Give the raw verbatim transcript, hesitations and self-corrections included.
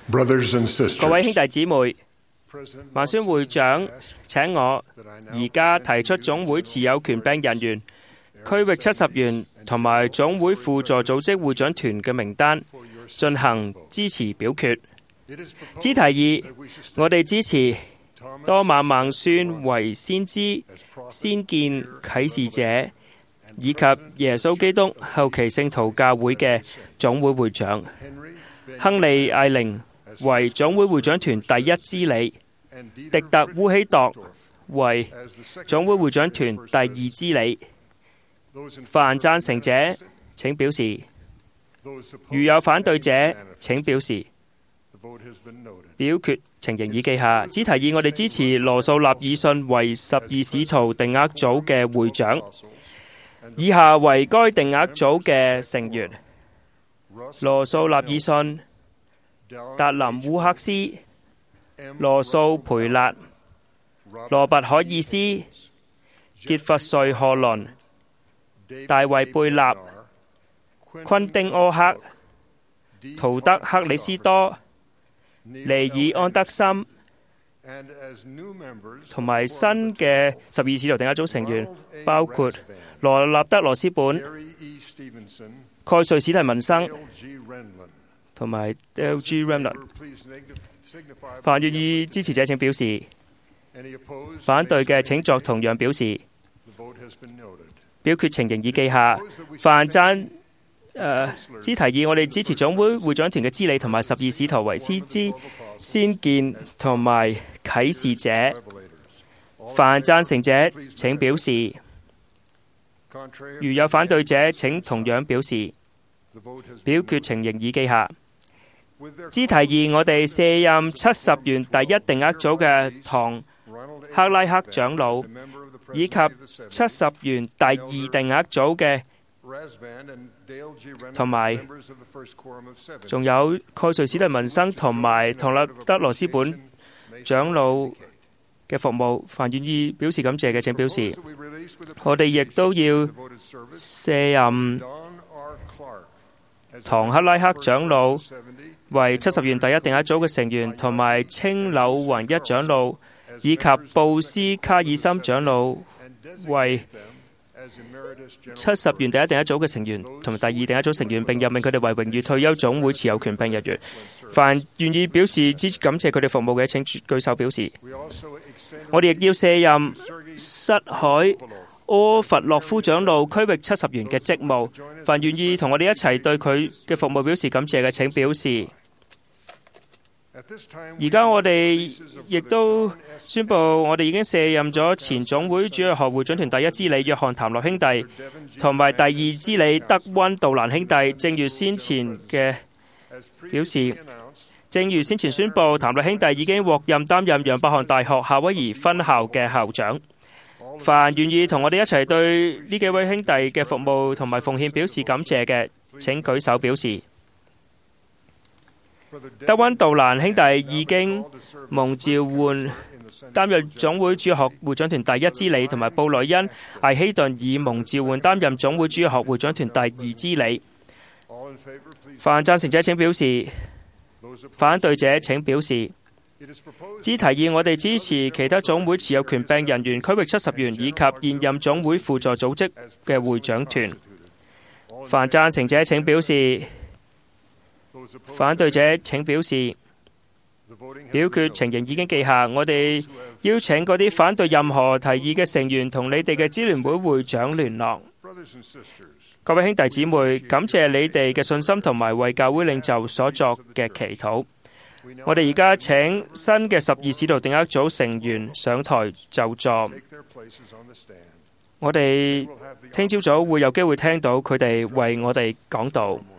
Brothers and sisters, 各位兄弟姊妹，華宣會長請我而家提出總會持有權柄人員、區域七十員同埋總會輔助組織會長團嘅名單進行支持表決。之提議，我哋支持多馬孟孫為先知、先見啟示者以及耶穌基督後期聖徒教會嘅總會會長，亨利艾靈為總會會長團第一支理，迪特烏希鐸為總會會長團第二支理。凡贊成者請表示，如有反對者請表示。表決情形已記下。只提議我哋支持羅素納爾遜為十二使徒定額組嘅會長，以下為該定額組嘅成員：羅素納爾遜、達林烏克斯、羅素培勒、羅拔海爾斯、傑弗瑞賀倫、大衛貝納、昆丁柯克、圖德克里斯多、尼爾安德森，同埋新嘅十二使徒定額組成員，包括羅納德羅斯本、蓋瑞史提文生同埋 L G Remnant。凡願意支持者請表示，反對嘅請作同樣表示。表決情形已記下。凡贊誒之提議，我哋支持總會會長團嘅支理同埋十二使徒為先知、先見同埋啟示者。凡贊成者請表示，如有反對者請同樣表示。表決情形已記下。之提議，我哋卸任七十員第一定額組嘅唐克拉克長老，以及七十員第二定額組嘅同埋仲有蓋瑞史蒂文生同埋唐納德羅斯本長老嘅服務。凡願意表示感謝嘅請表示。我哋亦都要卸任唐克拉克長老為七十員第一定額組嘅成員，同埋青柳雲一長老以及布斯卡爾森長老為七十員第一定額組嘅成員同埋第二定額組成員，並任命佢哋為榮譽退休總會持有權柄人員。凡願意表示支持感謝佢哋服務嘅請舉手表示。我哋亦要卸任塞海柯弗洛夫長老區域七十員嘅職務。凡願意同我哋一齊對佢嘅服務表示感謝嘅請表示。而家我哋亦都宣布，我哋已經卸任咗前總會主日學會長團第一支理約翰譚洛兄弟，同埋第二支理德溫杜蘭兄弟。正如先前嘅表示，正如先前宣布，譚洛兄弟已經獲任擔任楊百翰大學夏威夷分校嘅校長。凡願意同我哋一齊對呢幾位兄弟嘅服務同埋奉獻表示感謝嘅，請舉手表示。德溫杜蘭兄弟已經蒙召喚擔任總會主日學會長團第一支理，同埋布萊恩艾希頓已蒙召喚擔任總會主日學會長團第二支理。凡贊成者請表示，反對者請表示。只提議我哋支持其他總會持有權柄人員、區域七十員以及現任總會輔助組織嘅會長團。凡贊成者請表示。反對者請表示。表決情形已經記下。我哋邀請嗰啲反對任何提議嘅成員同你哋嘅支聯會會長聯絡。各位兄弟姊妹，感謝你哋嘅信心同埋為教會領袖所作嘅祈禱。我哋而家請新嘅十二使徒定額組成員上台就座。我哋聽朝早會有機會聽到佢哋為我哋講道。